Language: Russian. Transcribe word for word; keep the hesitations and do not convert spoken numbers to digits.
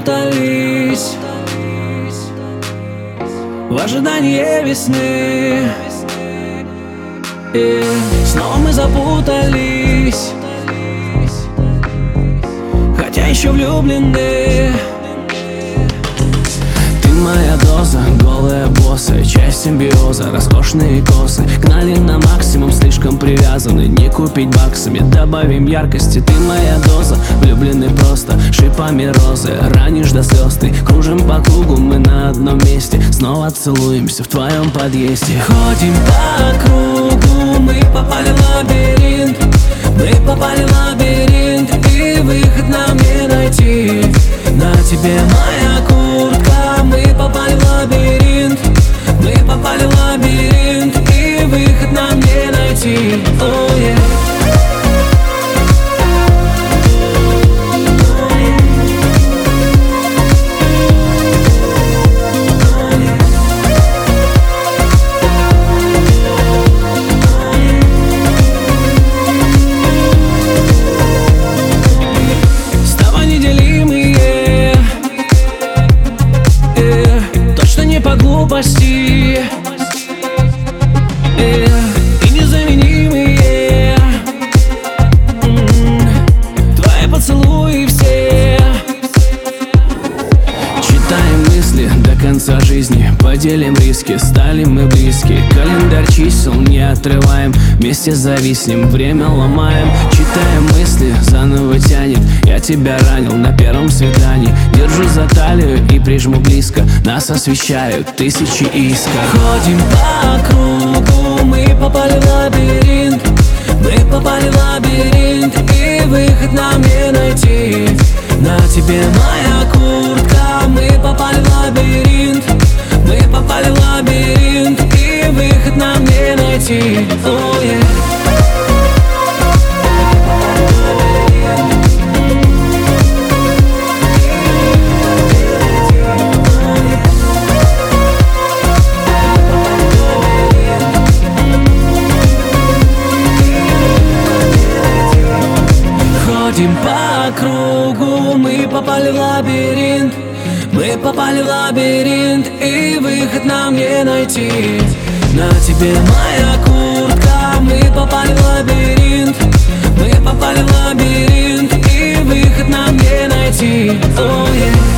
запутались в ожидании весны, и снова мы запутались, хотя еще влюблены. Ты моя доза, голая босса, часть симбиоза. Роскошные косы гнали на максимум, слишком привязаны. Не купить баксами, добавим яркости. Ты моя доза, влюблены просто шипами розы. Ранишь до слез, ты кружим по кругу, мы на одном месте. Снова целуемся в твоем подъезде. Ходим по кругу, мы попали в лабиринт. Мы попали в лабиринт, и выход нам не найти. На тебе моя куртка, мы попали в лабиринт. Мы попали в лабиринт, и выход нам не найти. Oh, yeah. По глупости э, и незаменимые м-м, твои поцелуи все. Читаем мысли до конца жизни, поделим риски, стали мы близки. Календарь чисел не отрываем, вместе зависнем, время ломаем. Читаем мысли, заново тянет, я тебя ранил на первом свидании. Держу за талию и прижму близко, нас освещают тысячи искр. Ходим по кругу, мы попали в лабиринт. Мы попали в лабиринт, и выход нам не найти. На тебе моя куртка, мы попали в лабиринт. Мы попали в лабиринт, и выход нам не найти. Oh, yeah. Ходим по кругу, мы попали в лабиринт. Мы попали в лабиринт, и выход нам не найти. На тебе моя куртка, мы попали в лабиринт. Мы попали в лабиринт, и выход нам не найти. Oh, yeah.